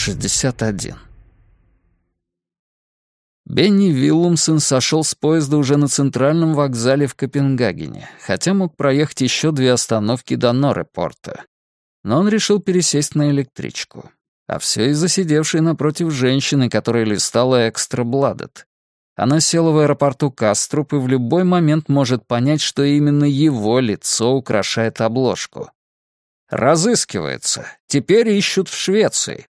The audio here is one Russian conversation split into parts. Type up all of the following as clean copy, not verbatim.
61. Бенни Виллумсен сошел с поезда уже на центральном вокзале в Копенгагене, хотя мог проехать еще 2 остановки до Норрепорта. Но он решил пересесть на электричку. А все из-за сидевшей напротив женщины, которая листала «Экстра Бладет». Она села в аэропорту Каструп и в любой момент может понять, что именно его лицо украшает обложку. «Разыскивается. Теперь ищут в Швеции».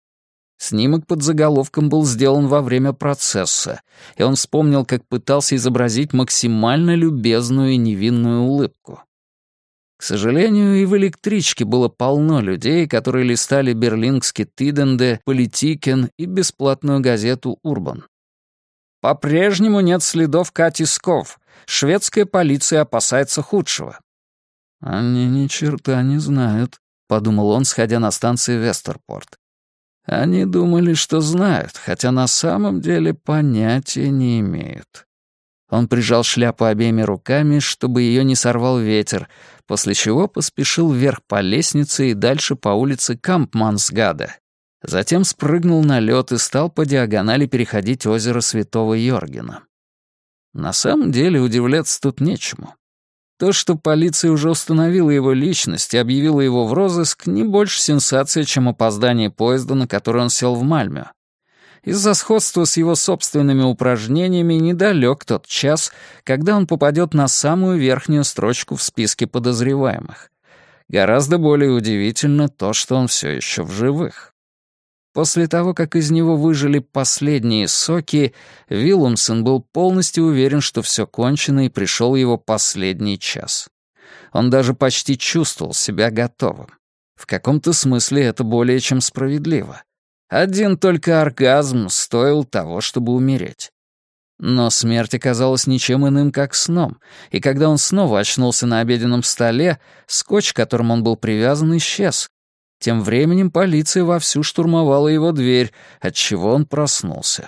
Снимок под заголовком был сделан во время процесса, и он вспомнил, как пытался изобразить максимально любезную и невинную улыбку. К сожалению, и в электричке было полно людей, которые листали берлингский Тиденде, Политикен и бесплатную газету «Урбан». «По-прежнему нет следов Кати Сков. Шведская полиция опасается худшего». «Они ни черта не знают», — подумал он, сходя на станции Вестерпорт. Они думали, что знают, хотя на самом деле понятия не имеют. Он прижал шляпу обеими руками, чтобы ее не сорвал ветер, после чего поспешил вверх по лестнице и дальше по улице Кампмансгаде. Затем спрыгнул на лед и стал по диагонали переходить озеро Святого Йоргена. На самом деле удивляться тут нечему. То, что полиция уже установила его личность и объявила его в розыск, не больше сенсация, чем опоздание поезда, на который он сел в Мальмё. Из-за сходства с его собственными упражнениями недалек тот час, когда он попадет на самую верхнюю строчку в списке подозреваемых. Гораздо более удивительно то, что он все еще в живых. После того, как из него выжили последние соки, Виллумсен был полностью уверен, что все кончено и пришел его последний час. Он даже почти чувствовал себя готовым. В каком-то смысле это более чем справедливо. Один только оргазм стоил того, чтобы умереть. Но смерть оказалась ничем иным, как сном, и когда он снова очнулся на обеденном столе, скотч, к которому он был привязан, исчез. Тем временем полиция вовсю штурмовала его дверь, отчего он проснулся.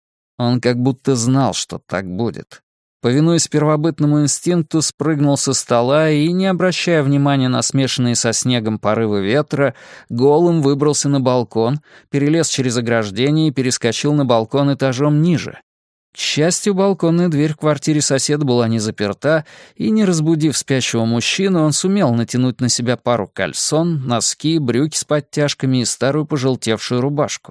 Он как будто знал, что так будет. Повинуясь первобытному инстинкту, спрыгнул со стола и, не обращая внимания на смешанные со снегом порывы ветра, голым выбрался на балкон, перелез через ограждение и перескочил на балкон этажом ниже. К счастью, балконная дверь в квартире соседа была не заперта, и, не разбудив спящего мужчину, он сумел натянуть на себя пару кальсон, носки, брюки с подтяжками и старую пожелтевшую рубашку.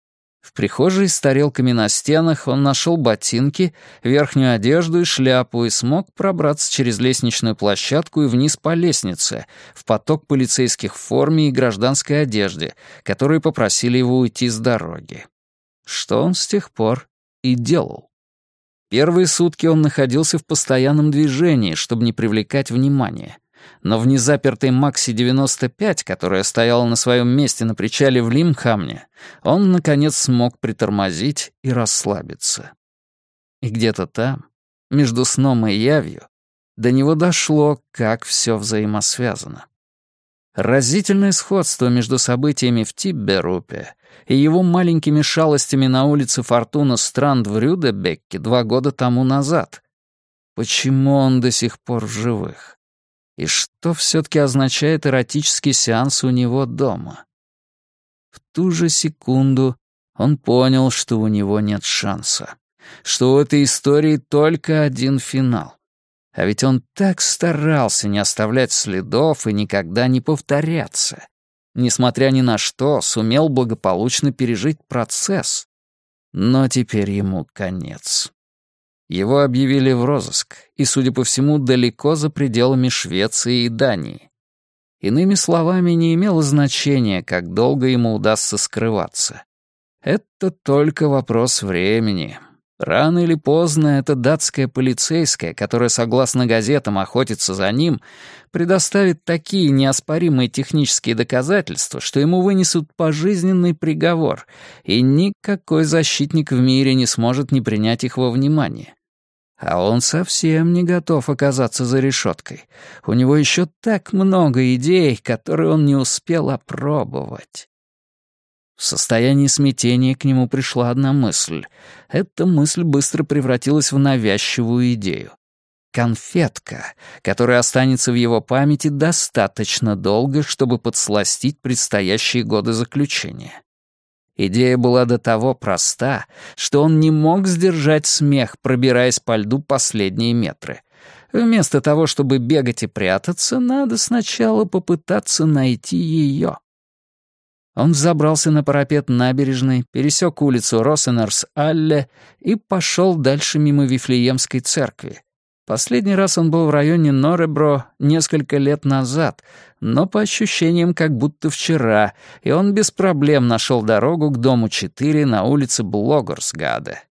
В прихожей с тарелками на стенах он нашел ботинки, верхнюю одежду и шляпу и смог пробраться через лестничную площадку и вниз по лестнице, в поток полицейских в форме и гражданской одежде, которые попросили его уйти с дороги. Что он с тех пор и делал. Первые сутки он находился в постоянном движении, чтобы не привлекать внимания. Но в незапертой Макси-95, которая стояла на своем месте на причале в Лимхамне, он, наконец, смог притормозить и расслабиться. И где-то там, между сном и явью, до него дошло, как все взаимосвязано. Разительное сходство между событиями в Тибберупе и его маленькими шалостями на улице Фортуна Странд в Рюдебекке 2 года тому назад. Почему он до сих пор в живых? И что все-таки означает эротический сеанс у него дома? В ту же секунду он понял, что у него нет шанса, что у этой истории только один финал. А ведь он так старался не оставлять следов и никогда не повторяться. Несмотря ни на что, сумел благополучно пережить процесс. Но теперь ему конец. Его объявили в розыск, и, судя по всему, далеко за пределами Швеции и Дании. Иными словами, не имело значения, как долго ему удастся скрываться. Это только вопрос времени. Рано или поздно эта датская полицейская, которая, согласно газетам, охотится за ним, предоставит такие неоспоримые технические доказательства, что ему вынесут пожизненный приговор, и никакой защитник в мире не сможет не принять их во внимание. А он совсем не готов оказаться за решеткой. У него еще так много идей, которые он не успел опробовать. В состоянии смятения к нему пришла одна мысль. Эта мысль быстро превратилась в навязчивую идею. Конфетка, которая останется в его памяти достаточно долго, чтобы подсластить предстоящие годы заключения. Идея была до того проста, что он не мог сдержать смех, пробираясь по льду последние метры. Вместо того, чтобы бегать и прятаться, надо сначала попытаться найти ее. Он взобрался на парапет набережной, пересек улицу Росенерс-Алле и пошел дальше мимо Вифлеемской церкви. Последний раз он был в районе Норебро несколько лет назад, но по ощущениям как будто вчера, и он без проблем нашел дорогу к дому 4 на улице Блогорсгаде.